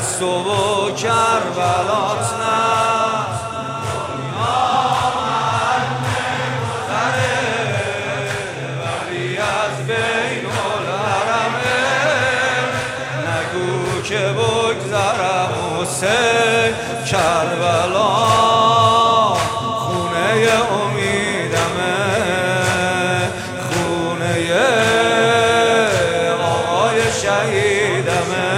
از تو و کربلات نه که بگذرم حسین کربلا خونه امیدمه خونه آقای شهیدمه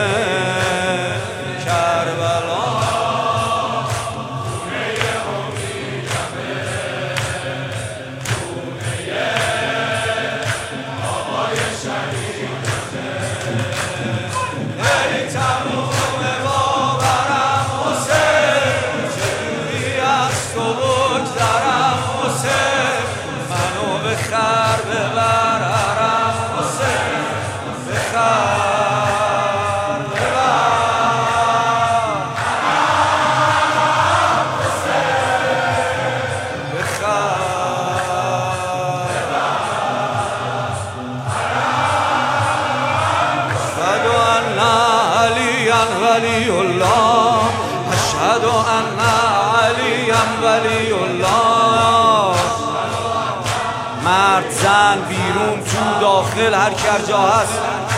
کربلا خونه امیدمه خونه آقای شهیدمه تموم باورم حسین چجوری از تو بگذرم حسین منو به خر ببرم حسین به خر ببر به خر ولی الله اشهد ان علی ولی الله مرد زن بیرون تو داخل هر کجا هست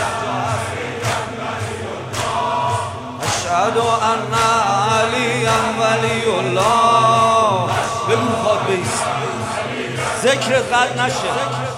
اشهد ان علی ولی الله بگو خواد بیست ذکر قد نشه